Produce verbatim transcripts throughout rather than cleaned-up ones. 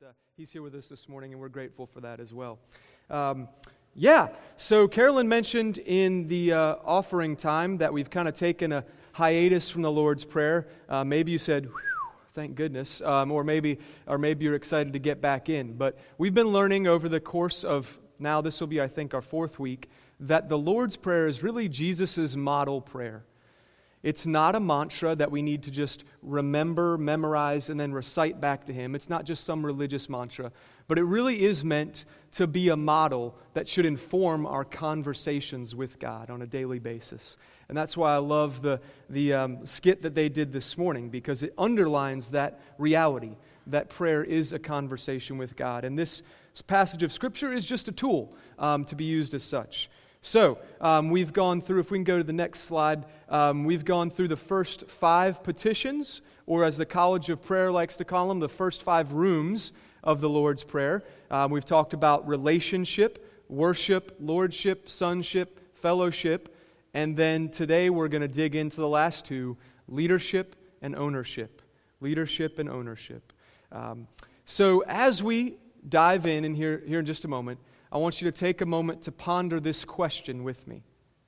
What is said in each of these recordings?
uh, he's here with us this morning, and we're grateful for that as well. Um, yeah, so Carolyn mentioned in the uh, offering time that we've kind of taken a hiatus from the Lord's Prayer. Uh, maybe you said, thank goodness, um, or maybe or maybe you're excited to get back in. But we've been learning over the course of, now this will be, I think, our fourth week, that the Lord's Prayer is really Jesus' model prayer. It's not a mantra that we need to just remember, memorize, and then recite back to Him. It's not just some religious mantra, but it really is meant to be a model that should inform our conversations with God on a daily basis. And that's why I love the, the um, skit that they did this morning, because it underlines that reality, that prayer is a conversation with God. And this passage of Scripture is just a tool um, to be used as such. So, um, we've gone through, if we can go to the next slide, um, we've gone through the first five petitions, or as the College of Prayer likes to call them, the first five rooms of the Lord's Prayer. Um, we've talked about relationship, worship, lordship, sonship, fellowship, and then today we're going to dig into the last two, leadership and ownership. Leadership and ownership. Um, so as we dive in, and here, here in just a moment, I want you to take a moment to ponder this question with me.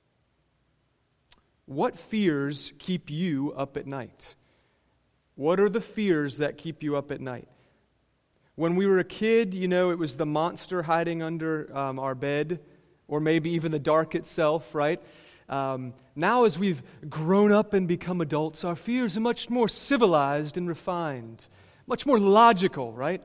What fears keep you up at night? What are the fears that keep you up at night? When we were a kid, you know, it was the monster hiding under um, our bed, or maybe even the dark itself, right? Um, now as we've grown up and become adults, our fears are much more civilized and refined, much more logical, right?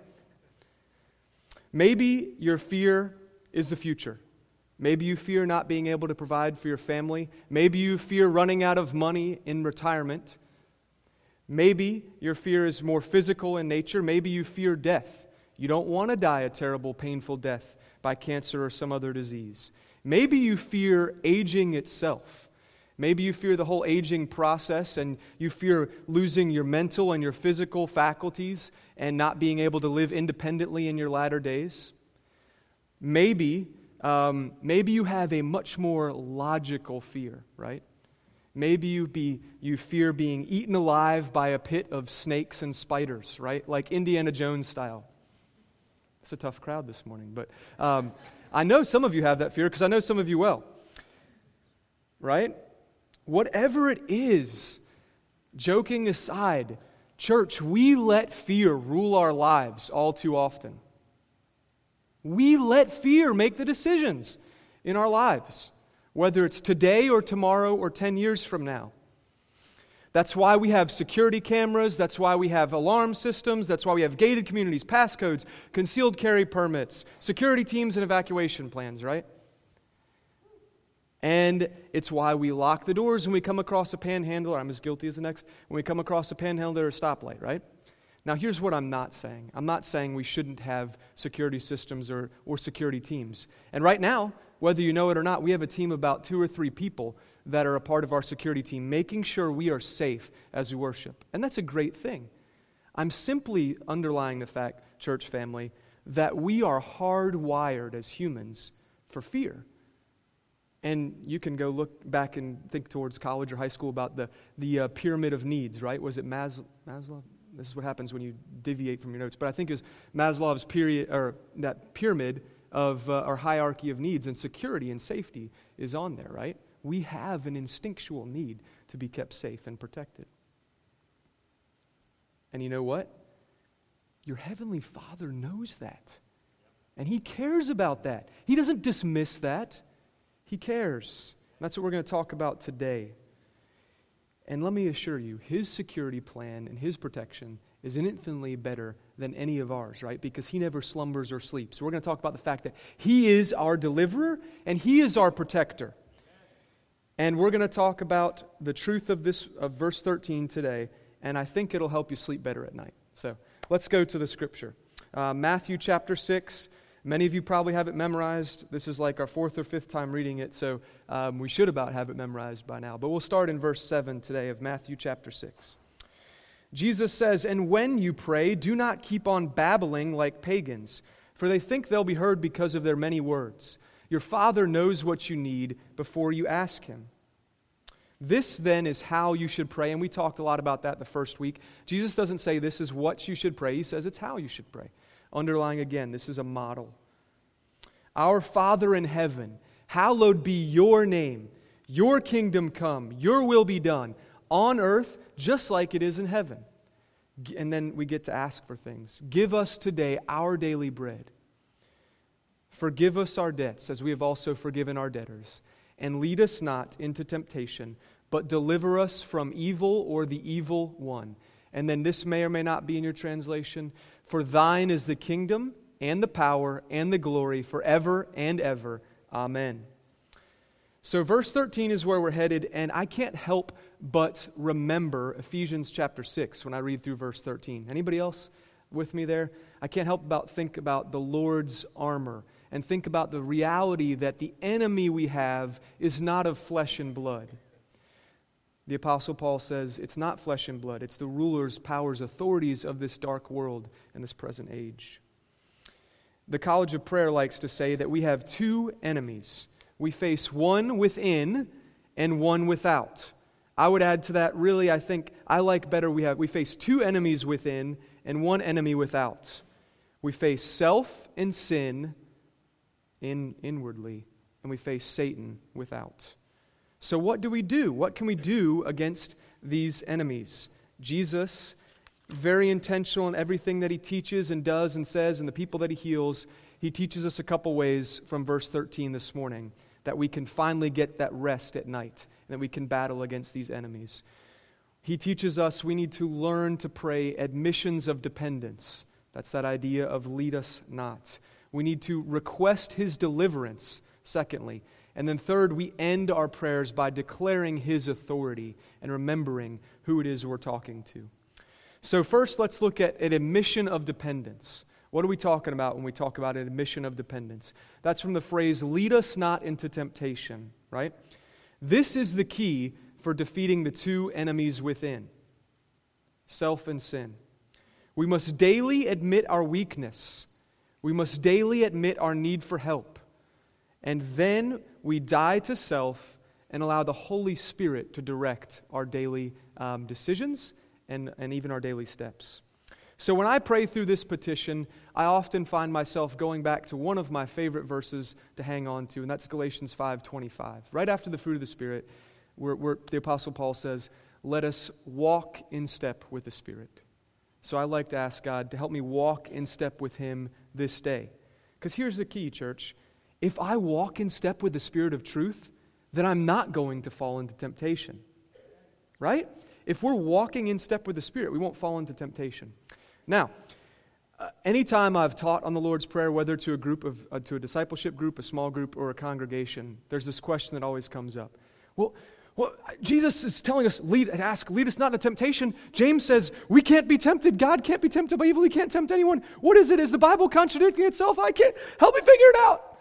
Maybe your fear is the future. Maybe you fear not being able to provide for your family. Maybe you fear running out of money in retirement. Maybe your fear is more physical in nature. Maybe you fear death. You don't want to die a terrible, painful death by cancer or some other disease. Maybe you fear aging itself. Maybe you fear the whole aging process, and you fear losing your mental and your physical faculties and not being able to live independently in your latter days. Maybe, um, maybe you have a much more logical fear, right? Maybe you be you fear being eaten alive by a pit of snakes and spiders, right? Like Indiana Jones style. It's a tough crowd this morning, but um, I know some of you have that fear because I know some of you well, right? Whatever it is, joking aside, church, we let fear rule our lives all too often. We let fear make the decisions in our lives, whether it's today or tomorrow or ten years from now. That's why we have security cameras, that's why we have alarm systems, that's why we have gated communities, passcodes, concealed carry permits, security teams, and evacuation plans, right? And it's why we lock the doors when we come across a panhandler. I'm as guilty as the next. When we come across a panhandler or a stoplight, right? Now, here's what I'm not saying. I'm not saying we shouldn't have security systems or, or security teams. And right now, whether you know it or not, we have a team of about two or three people that are a part of our security team, making sure we are safe as we worship. And that's a great thing. I'm simply underlying the fact, church family, that we are hardwired as humans for fear. And you can go look back and think towards college or high school about the, the uh, pyramid of needs, right? Was it Mas- Maslow? This is what happens when you deviate from your notes. But I think it was Maslow's period, or that pyramid of uh, our hierarchy of needs, and security and safety is on there, right? We have an instinctual need to be kept safe and protected. And you know what? Your Heavenly Father knows that. And He cares about that. He doesn't dismiss that. He cares. And that's what we're going to talk about today. And let me assure you, His security plan and His protection is infinitely better than any of ours, right? Because He never slumbers or sleeps. So we're going to talk about the fact that He is our deliverer and He is our protector. And we're going to talk about the truth of this of verse thirteen today, and I think it'll help you sleep better at night. So let's go to the Scripture. Uh, Matthew chapter six. Many of you probably have it memorized. This is like our fourth or fifth time reading it, so um, we should about have it memorized by now. But we'll start in verse seven today of Matthew chapter six. Jesus says, "And when you pray, do not keep on babbling like pagans, for they think they'll be heard because of their many words. Your Father knows what you need before you ask Him. This then is how you should pray." And we talked a lot about that the first week. Jesus doesn't say this is what you should pray. He says it's how you should pray. Underlying again, this is a model. Our Father in heaven, hallowed be your name. Your kingdom come. Your will be done on earth just like it is in heaven. And then we get to ask for things. Give us today our daily bread. Forgive us our debts as we have also forgiven our debtors. And lead us not into temptation, but deliver us from evil or the evil one. And then this may or may not be in your translation. For thine is the kingdom and the power and the glory forever and ever. Amen. So verse thirteen is where we're headed, and I can't help but remember Ephesians chapter six when I read through verse thirteen. Anybody else with me there? I can't help but think about the Lord's armor and think about the reality that the enemy we have is not of flesh and blood. The Apostle Paul says it's not flesh and blood, it's the rulers, powers, authorities of this dark world and this present age. The College of Prayer likes to say that we have two enemies. We face one within and one without. I would add to that, really, I think I like better we have we face two enemies within and one enemy without. We face self and sin in inwardly, and we face Satan without. So what do we do? What can we do against these enemies? Jesus, very intentional in everything that he teaches and does and says and the people that he heals, he teaches us a couple ways from verse thirteen this morning that we can finally get that rest at night and that we can battle against these enemies. He teaches us we need to learn to pray admissions of dependence. That's that idea of lead us not. We need to request his deliverance, secondly. And then third, we end our prayers by declaring his authority and remembering who it is we're talking to. So first, let's look at an admission of dependence. What are we talking about when we talk about an admission of dependence? That's from the phrase, lead us not into temptation, right? This is the key for defeating the two enemies within, self and sin. We must daily admit our weakness. We must daily admit our need for help. And then we die to self and allow the Holy Spirit to direct our daily um, decisions and, and even our daily steps. So when I pray through this petition, I often find myself going back to one of my favorite verses to hang on to, and that's Galatians five twenty-five. Right after the fruit of the Spirit, where, where the Apostle Paul says, let us walk in step with the Spirit. So I like to ask God to help me walk in step with him this day. Because here's the key, church. If I walk in step with the Spirit of truth, then I'm not going to fall into temptation. Right? If we're walking in step with the Spirit, we won't fall into temptation. Now, uh, anytime I've taught on the Lord's Prayer, whether to a group of uh, to a discipleship group, a small group, or a congregation, there's this question that always comes up. Well, well, Jesus is telling us, lead, ask, lead us not into temptation. James says, we can't be tempted. God can't be tempted by evil. He can't tempt anyone. What is it? Is the Bible contradicting itself? I can't. Help me figure it out.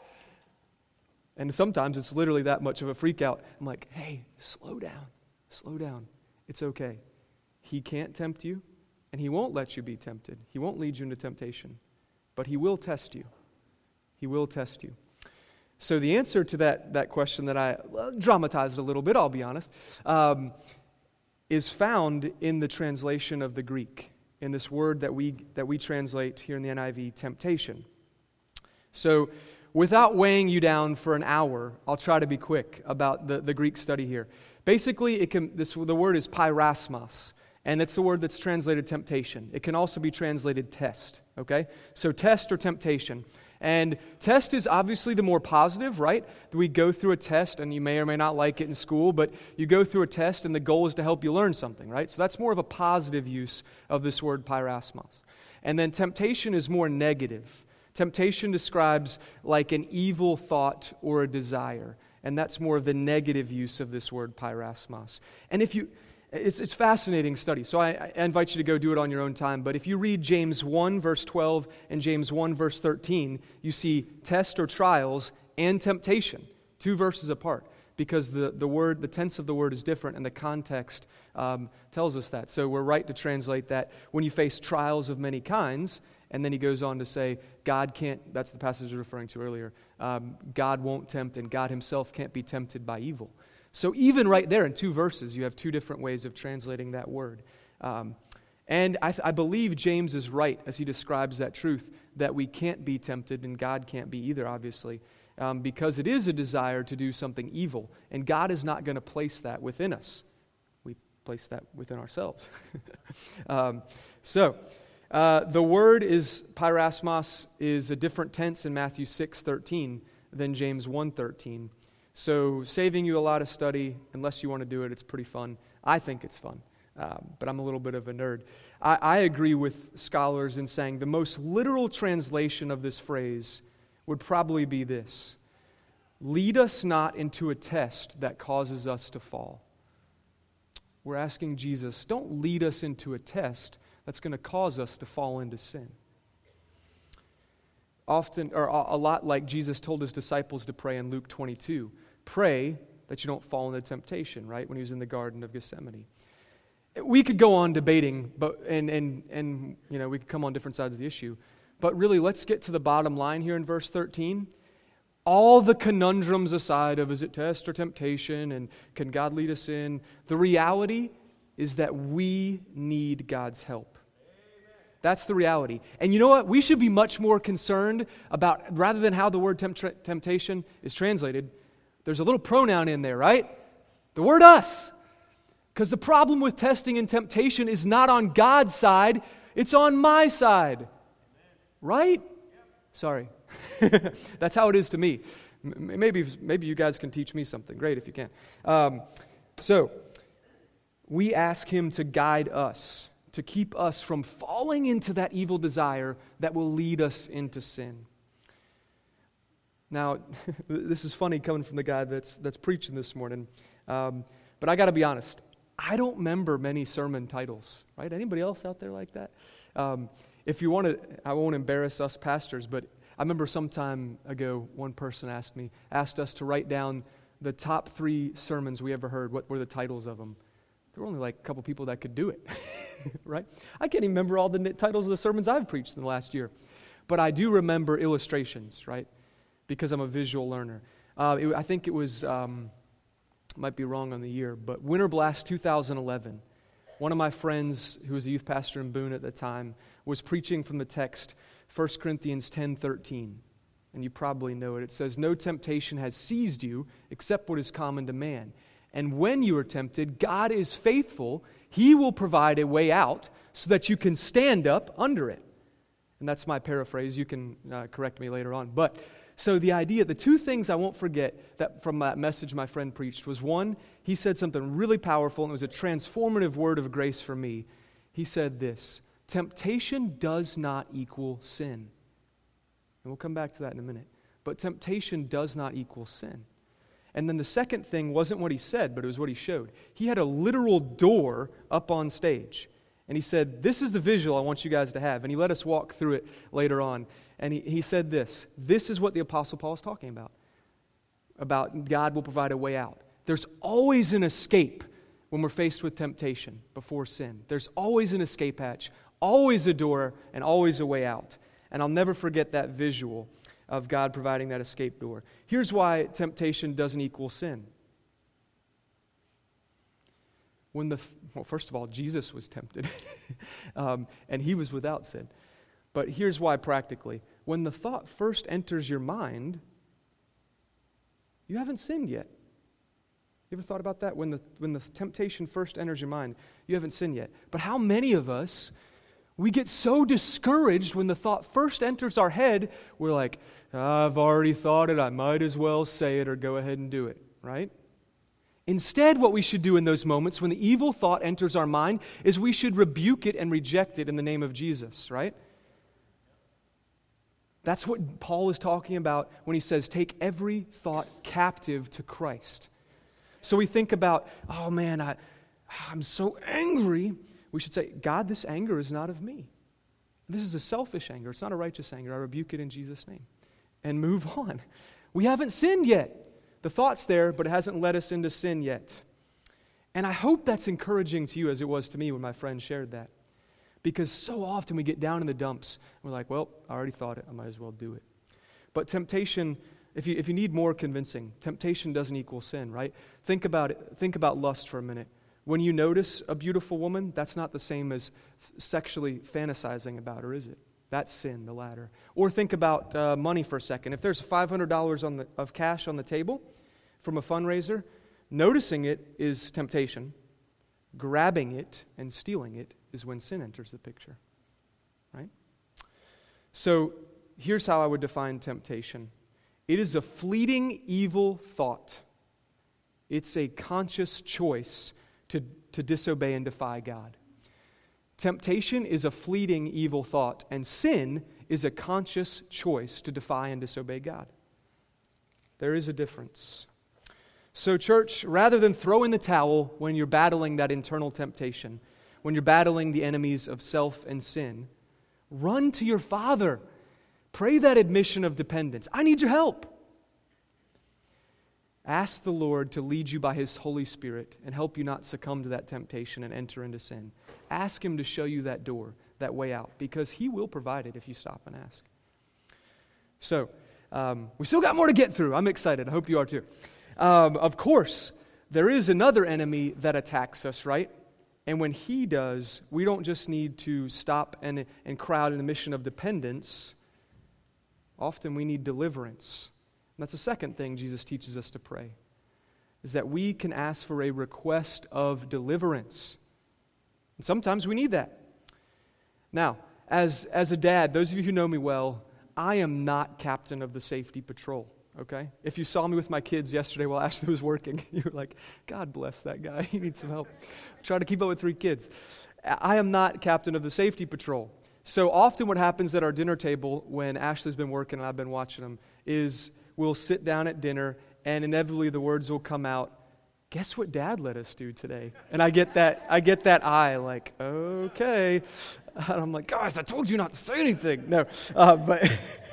And sometimes it's literally that much of a freak out. I'm like, hey, slow down. Slow down. It's okay. He can't tempt you, and he won't let you be tempted. He won't lead you into temptation. But he will test you. He will test you. So the answer to that, that question that I well, dramatized a little bit, I'll be honest, um, is found in the translation of the Greek, in this word that we that we translate here in the N I V, temptation. So without weighing you down for an hour, I'll try to be quick about the, the Greek study here. Basically, it can this the word is pyrasmos, and it's the word that's translated temptation. It can also be translated test, okay? So test or temptation. And test is obviously the more positive, right? We go through a test, and you may or may not like it in school, but you go through a test, and the goal is to help you learn something, right? So that's more of a positive use of this word pyrasmos. And then temptation is more negative. Temptation describes like an evil thought or a desire, and that's more of the negative use of this word pyrasmos. And if you... It's it's fascinating study, so I, I invite you to go do it on your own time. But if you read James one, verse twelve, and James one, verse thirteen, you see test or trials and temptation, two verses apart, because the, the word, the tense of the word is different, and the context um, tells us that. So we're right to translate that when you face trials of many kinds, and then he goes on to say, God can't, that's the passage you're referring to earlier, um, God won't tempt, and God himself can't be tempted by evil. So even right there in two verses, you have two different ways of translating that word. Um, And I, th- I believe James is right as he describes that truth, that we can't be tempted and God can't be either, obviously, um, because it is a desire to do something evil. And God is not going to place that within us. We place that within ourselves. um, so, uh, the word is, pyrasmos, is a different tense in Matthew six thirteen than James one thirteen. So, saving you a lot of study, unless you want to do it, it's pretty fun. I think it's fun. Um, but I'm a little bit of a nerd. I, I agree with scholars in saying the most literal translation of this phrase would probably be this: lead us not into a test that causes us to fall. We're asking Jesus, don't lead us into a test that's going to cause us to fall into sin. Often, or a lot like Jesus told his disciples to pray in Luke twenty-two. Pray that you don't fall into temptation, right? When he was in the Garden of Gethsemane. We could go on debating, but and and and you know we could come on different sides of the issue, but really let's get to the bottom line here in verse thirteen. All the conundrums aside of is it test or temptation and can God lead us in, the reality is that we need God's help. That's the reality. And you know what? We should be much more concerned about, rather than how the word tempt- temptation is translated, there's a little pronoun in there, right? The word us. Because the problem with testing and temptation is not on God's side, it's on my side. Right? Sorry. That's how it is to me. Maybe, maybe you guys can teach me something. Great if you can. Um, so, we ask Him to guide us, to keep us from falling into that evil desire that will lead us into sin. Now, this is funny coming from the guy that's that's preaching this morning, um, but I got to be honest. I don't remember many sermon titles, right? Anybody else out there like that? Um, if you want to, I won't embarrass us pastors, but I remember some time ago, one person asked me, asked us to write down the top three sermons we ever heard. What were the titles of them? There were only like a couple people that could do it, right? I can't even remember all the titles of the sermons I've preached in the last year. But I do remember illustrations, right? Because I'm a visual learner. Uh, it, I think it was... Um, might be wrong on the year, but Winter Blast two thousand eleven, one of my friends who was a youth pastor in Boone at the time was preaching from the text First Corinthians ten thirteen, and you probably know it. It says, "No temptation has seized you except what is common to man. And when you are tempted, God is faithful. He will provide a way out so that you can stand up under it." And that's my paraphrase. You can uh, correct me later on. But so the idea, the two things I won't forget that from that message my friend preached was, one, he said something really powerful, and it was a transformative word of grace for me. He said this: temptation does not equal sin. And we'll come back to that in a minute. But temptation does not equal sin. And then the second thing wasn't what he said, but it was what he showed. He had a literal door up on stage. And he said, this is the visual I want you guys to have. And he let us walk through it later on. And he, he said this, this is what the Apostle Paul is talking about, about God will provide a way out. There's always an escape when we're faced with temptation before sin. There's always an escape hatch, always a door, and always a way out. And I'll never forget that visual of God providing that escape door. Here's why temptation doesn't equal sin. When the well, first of all, Jesus was tempted, um, and He was without sin. But here's why practically. When the thought first enters your mind, you haven't sinned yet. You ever thought about that? When the when the temptation first enters your mind, you haven't sinned yet. But how many of us, we get so discouraged when the thought first enters our head, we're like, I've already thought it, I might as well say it or go ahead and do it, right? Instead, what we should do in those moments when the evil thought enters our mind is we should rebuke it and reject it in the name of Jesus, right? That's what Paul is talking about when he says, take every thought captive to Christ. So we think about, oh man, I, I'm so angry. We should say, God, this anger is not of me. This is a selfish anger. It's not a righteous anger. I rebuke it in Jesus' name. And move on. We haven't sinned yet. The thought's there, but it hasn't led us into sin yet. And I hope that's encouraging to you as it was to me when my friend shared that. Because so often we get down in the dumps, and we're like, well, I already thought it, I might as well do it. But temptation, if you if you need more convincing, temptation doesn't equal sin, right? Think about it. Think about lust for a minute. When you notice a beautiful woman, that's not the same as sexually fantasizing about her, is it? That's sin, the latter. Or think about uh, money for a second. If there's five hundred dollars on the, of cash on the table from a fundraiser, noticing it is temptation. Grabbing it and stealing it is when sin enters the picture, right? So here's how I would define temptation. It is a fleeting evil thought. It's a conscious choice to, to disobey and defy God. Temptation is a fleeting evil thought, and sin is a conscious choice to defy and disobey God. There is a difference. So, church, rather than throw in the towel when you're battling that internal temptation, when you're battling the enemies of self and sin, run to your Father. Pray that admission of dependence. I need your help. Ask the Lord to lead you by His Holy Spirit and help you not succumb to that temptation and enter into sin. Ask Him to show you that door, that way out, because He will provide it if you stop and ask. So, um, we still got more to get through. I'm excited. I hope you are too. Um, of course, there is another enemy that attacks us, right? And when he does, we don't just need to stop and, and crowd in the mission of dependence. Often we need deliverance. And that's the second thing Jesus teaches us to pray, is that we can ask for a request of deliverance. And sometimes we need that. Now, as, as a dad, those of you who know me well, I am not captain of the safety patrol. Okay? If you saw me with my kids yesterday while Ashley was working, you were like, God bless that guy. He needs some help. Try to keep up with three kids. I am not captain of the safety patrol. So often what happens at our dinner table when Ashley's been working and I've been watching them is we'll sit down at dinner and inevitably the words will come out, guess what Dad let us do today? And I get that I get that eye like, okay. And I'm like, guys, I told you not to say anything. No, uh, but...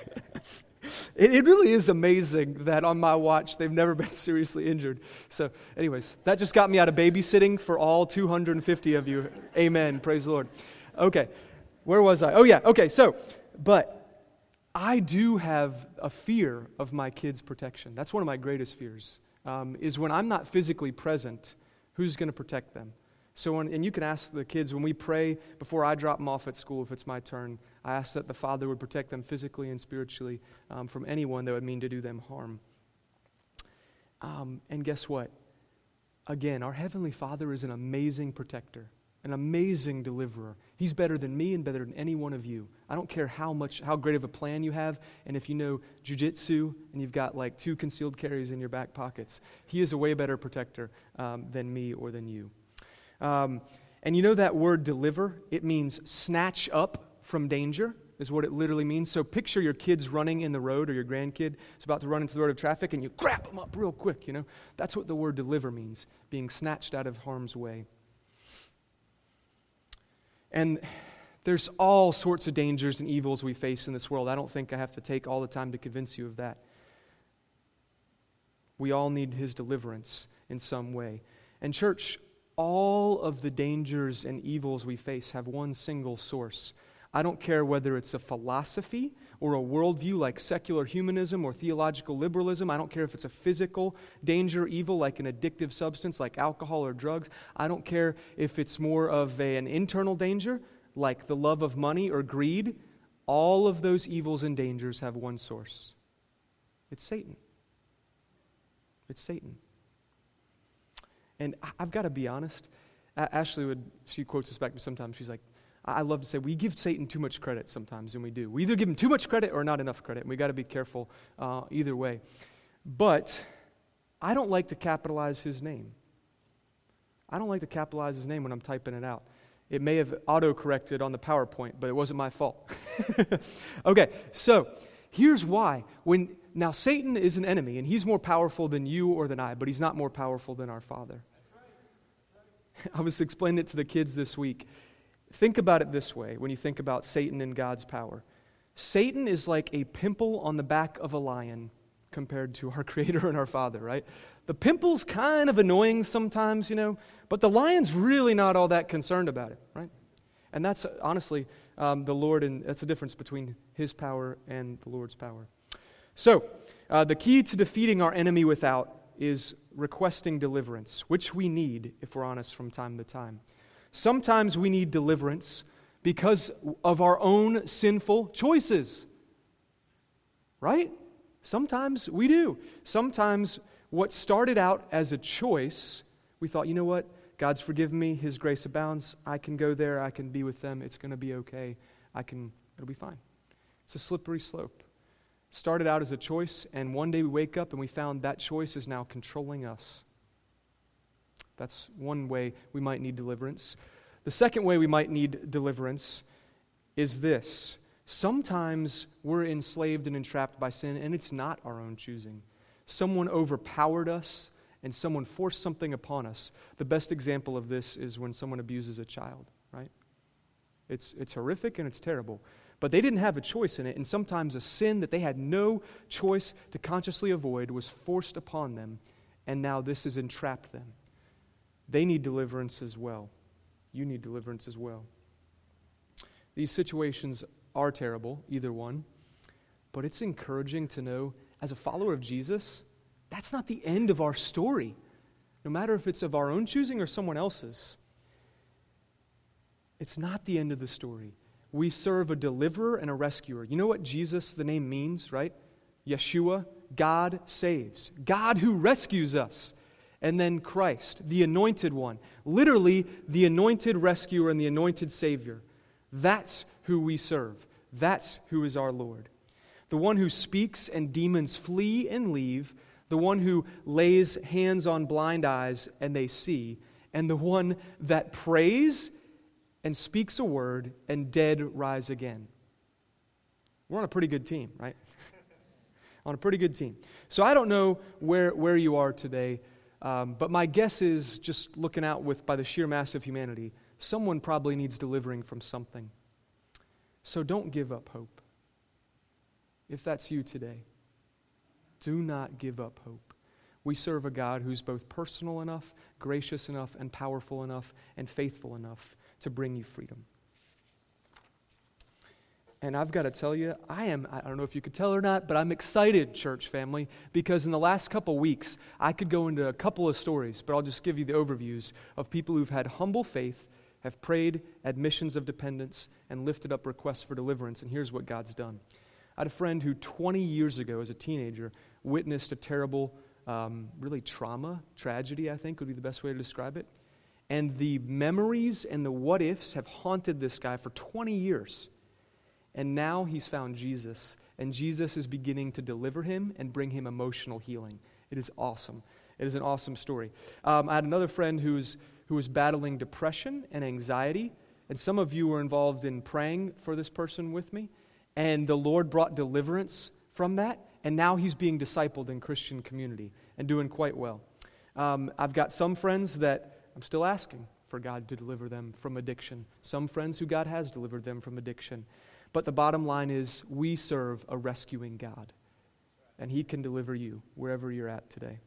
It, it really is amazing that on my watch they've never been seriously injured. So anyways, that just got me out of babysitting for all two hundred fifty of you. Amen. Praise the Lord. Okay, where was I? Oh yeah, okay, so, but I do have a fear of my kids' protection. That's one of my greatest fears, um, is when I'm not physically present, who's going to protect them? So, when, and you can ask the kids, when we pray before I drop them off at school, if it's my turn, I ask that the Father would protect them physically and spiritually um, from anyone that would mean to do them harm. Um, and guess what? Again, our Heavenly Father is an amazing protector, an amazing deliverer. He's better than me and better than any one of you. I don't care how much, how great of a plan you have, and if you know jujitsu and you've got like two concealed carries in your back pockets, He is a way better protector um, than me or than you. Um, and you know that word deliver? It means snatch up from danger is what it literally means. So picture your kids running in the road or your grandkid is about to run into the road of traffic and you grab them up real quick, you know. That's what the word deliver means, being snatched out of harm's way. And there's all sorts of dangers and evils we face in this world. I don't think I have to take all the time to convince you of that. We all need His deliverance in some way. And church, all of the dangers and evils we face have one single source. I don't care whether it's a philosophy or a worldview like secular humanism or theological liberalism. I don't care if it's a physical danger or evil like an addictive substance like alcohol or drugs. I don't care if it's more of a, an internal danger like the love of money or greed. All of those evils and dangers have one source. It's Satan. It's Satan. And I've got to be honest. Ashley would, she quotes this back to me sometimes. She's like, I love to say we give Satan too much credit sometimes, and we do. We either give him too much credit or not enough credit, and we got to be careful uh, either way. But I don't like to capitalize his name. I don't like to capitalize his name when I'm typing it out. It may have auto-corrected on the PowerPoint, but it wasn't my fault. Okay, so here's why. When now Satan is an enemy, and he's more powerful than you or than I, but he's not more powerful than our Father. I was explaining it to the kids this week. Think about it this way when you think about Satan and God's power. Satan is like a pimple on the back of a lion compared to our Creator and our Father, right? The pimple's kind of annoying sometimes, you know, but the lion's really not all that concerned about it, right? And that's honestly um, the Lord, and that's the difference between His power and the Lord's power. So, uh, the key to defeating our enemy without is requesting deliverance, which we need, if we're honest, from time to time. Sometimes we need deliverance because of our own sinful choices. Right? Sometimes we do. Sometimes what started out as a choice, we thought, you know what? God's forgiven me. His grace abounds. I can go there. I can be with them. It's going to be okay. I can, it'll be fine. It's a slippery slope. Started out as a choice, and one day we wake up and we found that choice is now controlling us. That's one way we might need deliverance. The second way we might need deliverance is this. Sometimes we're enslaved and entrapped by sin, and it's not our own choosing. Someone overpowered us, and someone forced something upon us. The best example of this is when someone abuses a child, right? It's, it's horrific and it's terrible. But they didn't have a choice in it, and sometimes a sin that they had no choice to consciously avoid was forced upon them, and now this has entrapped them. They need deliverance as well. You need deliverance as well. These situations are terrible, either one, but it's encouraging to know, as a follower of Jesus, that's not the end of our story, no matter if it's of our own choosing or someone else's. It's not the end of the story. We serve a deliverer and a rescuer. You know what Jesus, the name, means, right? Yeshua, God saves. God who rescues us. And then Christ, the anointed one. Literally, the anointed rescuer and the anointed Savior. That's who we serve. That's who is our Lord. The one who speaks and demons flee and leave. The one who lays hands on blind eyes and they see. And the one that prays and speaks a word and dead rise again. We're on a pretty good team, right? On a pretty good team. So I don't know where, where you are today, um, but my guess is, just looking out with by the sheer mass of humanity, someone probably needs delivering from something. So don't give up hope. If that's you today, do not give up hope. We serve a God who's both personal enough, gracious enough, and powerful enough, and faithful enough to bring you freedom. And I've got to tell you, I am, I don't know if you could tell or not, but I'm excited, church family, because in the last couple weeks, I could go into a couple of stories, but I'll just give you the overviews of people who've had humble faith, have prayed admissions of dependence, and lifted up requests for deliverance, and here's what God's done. I had a friend who twenty years ago, as a teenager, witnessed a terrible, um, really trauma, tragedy, I think would be the best way to describe it. And the memories and the what-ifs have haunted this guy for twenty years. And now he's found Jesus, and Jesus is beginning to deliver him and bring him emotional healing. It is awesome. It is an awesome story. Um, I had another friend who's who was battling depression and anxiety, and some of you were involved in praying for this person with me, and the Lord brought deliverance from that, and now he's being discipled in Christian community and doing quite well. Um, I've got some friends that I'm still asking for God to deliver them from addiction. Some friends who God has delivered them from addiction. But the bottom line is, we serve a rescuing God, and He can deliver you wherever you're at today.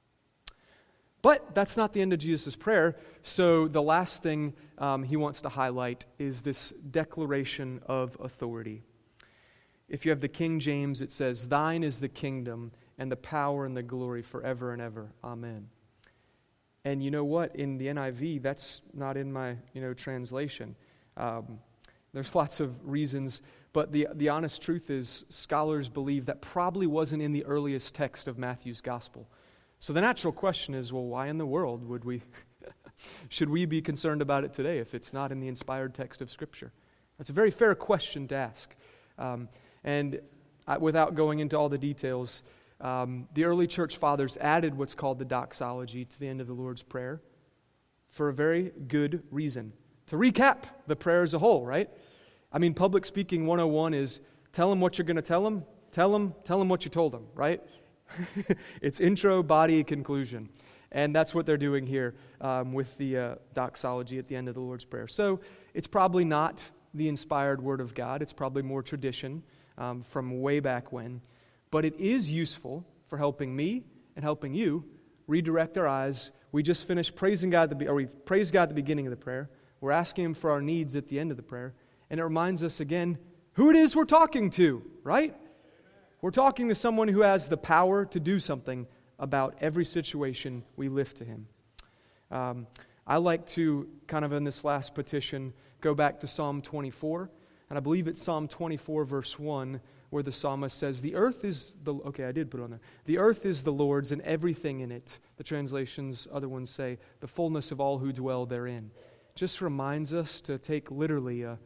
But that's not the end of Jesus' prayer. So the last thing um, He wants to highlight is this declaration of authority. If you have the King James, it says, "Thine is the kingdom and the power and the glory forever and ever. Amen." And you know what? In the N I V, that's not in my you know translation. Um, there's lots of reasons, but the the honest truth is, scholars believe that probably wasn't in the earliest text of Matthew's gospel. So the natural question is, well, why in the world would we, should we be concerned about it today if it's not in the inspired text of Scripture? That's a very fair question to ask. Um, and I, without going into all the details, um, the early church fathers added what's called the doxology to the end of the Lord's Prayer for a very good reason. To recap the prayer as a whole, right? I mean, public speaking one oh one is, tell them what you're going to tell them, tell them, tell them what you told them, right? It's intro, body, conclusion. And that's what they're doing here um, with the uh, doxology at the end of the Lord's Prayer. So it's probably not the inspired Word of God. It's probably more tradition um, from way back when. But it is useful for helping me and helping you redirect our eyes. We just finished praising God, at the be- or we praised God at the beginning of the prayer. We're asking Him for our needs at the end of the prayer. And it reminds us again who it is we're talking to, right? We're talking to someone who has the power to do something about every situation we lift to Him. Um, I like to, kind of in this last petition, go back to Psalm twenty-four, and I believe it's Psalm twenty-four, verse one, where the psalmist says, the earth is the, okay, I did put it on there. The earth is the Lord's and everything in it. The translations, other ones say, the fullness of all who dwell therein. Just reminds us to take literally a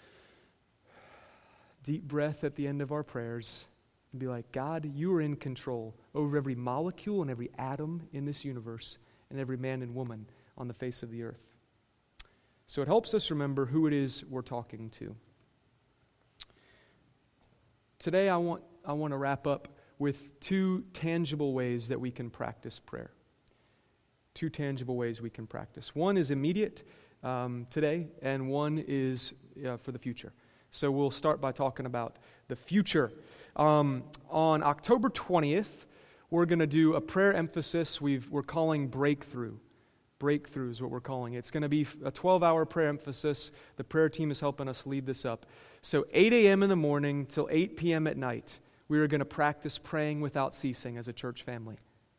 deep breath at the end of our prayers and be like, God, you are in control over every molecule and every atom in this universe and every man and woman on the face of the earth. So it helps us remember who it is we're talking to. Today I want I want to wrap up with two tangible ways that we can practice prayer. Two tangible ways we can practice. One is immediate um, today, and one is uh, for the future. So we'll start by talking about the future. Um, on October twentieth, we're going to do a prayer emphasis we've, we're calling Breakthrough. Breakthrough is what we're calling it. It's going to be a twelve-hour prayer emphasis. The prayer team is helping us lead this up. So eight a.m. in the morning till eight p.m. at night, we are going to practice praying without ceasing as a church family.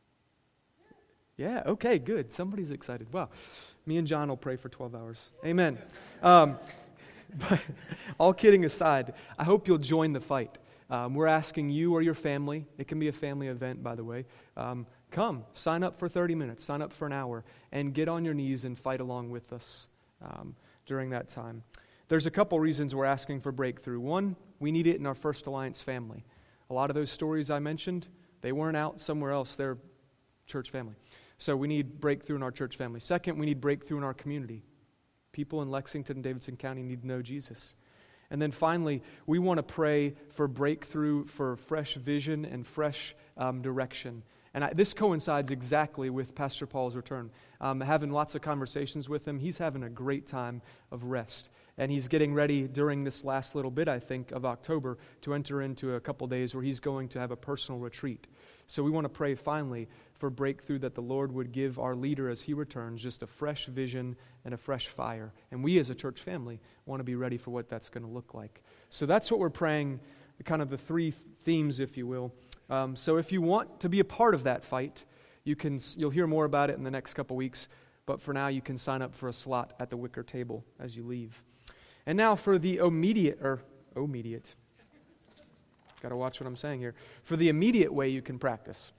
Yeah, okay, good. Somebody's excited. Wow. Me and John will pray for twelve hours. Amen. Um, but all kidding aside, I hope you'll join the fight. Um, we're asking you or your family, it can be a family event, by the way, um, come, sign up for thirty minutes, sign up for an hour, and get on your knees and fight along with us um, during that time. There's a couple reasons we're asking for breakthrough. One, we need it in our First Alliance family. A lot of those stories I mentioned, they weren't out somewhere else. They're church family. So we need breakthrough in our church family. Second, we need breakthrough in our community. People in Lexington and Davidson County need to know Jesus. And then finally, we want to pray for breakthrough, for fresh vision and fresh um, direction. And I, this coincides exactly with Pastor Paul's return. Um, having lots of conversations with him, he's having a great time of rest. And he's getting ready during this last little bit, I think, of October to enter into a couple days where he's going to have a personal retreat. So we want to pray finally for breakthrough, that the Lord would give our leader as he returns just a fresh vision and a fresh fire. And we as a church family want to be ready for what that's going to look like. So that's what we're praying, kind of the three themes, if you will. Um, so if you want to be a part of that fight, you can, you'll hear more about it in the next couple weeks. But for now, you can sign up for a slot at the wicker table as you leave. And now for the immediate, or immediate, got to watch what I'm saying here. For the immediate way you can practice,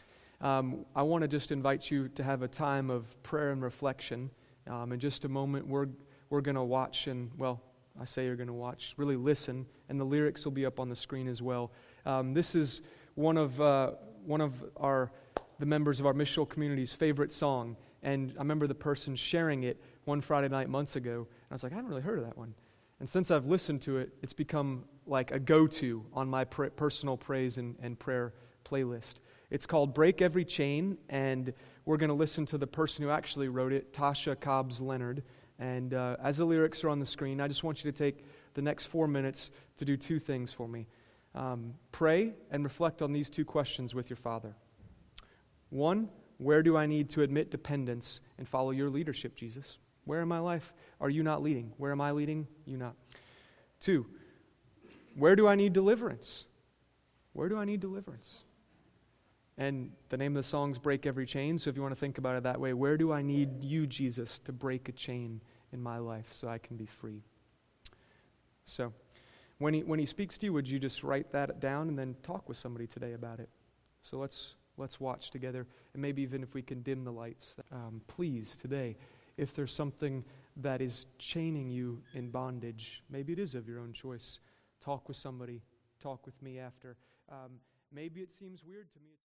um, I want to just invite you to have a time of prayer and reflection. Um, in just a moment, we're we're going to watch, and well, I say you're going to watch, really listen, and the lyrics will be up on the screen as well. Um, this is one of uh, one of our the members of our missional community's favorite song, and I remember the person sharing it one Friday night months ago, and I was like, I haven't really heard of that one. And since I've listened to it, it's become like a go-to on my pr- personal praise and, and prayer playlist. It's called Break Every Chain, and we're going to listen to the person who actually wrote it, Tasha Cobbs Leonard. And uh, as the lyrics are on the screen, I just want you to take the next four minutes to do two things for me. Um, pray and reflect on these two questions with your Father. One, where do I need to admit dependence and follow your leadership, Jesus? Where in my life are you not leading? Where am I leading? You not. Two, where do I need deliverance? Where do I need deliverance? And the name of the song is Break Every Chain, so if you want to think about it that way, where do I need you, Jesus, to break a chain in my life so I can be free? So, when he when he speaks to you, would you just write that down and then talk with somebody today about it? So let's let's watch together, and maybe even if we can dim the lights. Um, please, today, if there's something that is chaining you in bondage, maybe it is of your own choice, talk with somebody, talk with me after. Um, maybe it seems weird to me.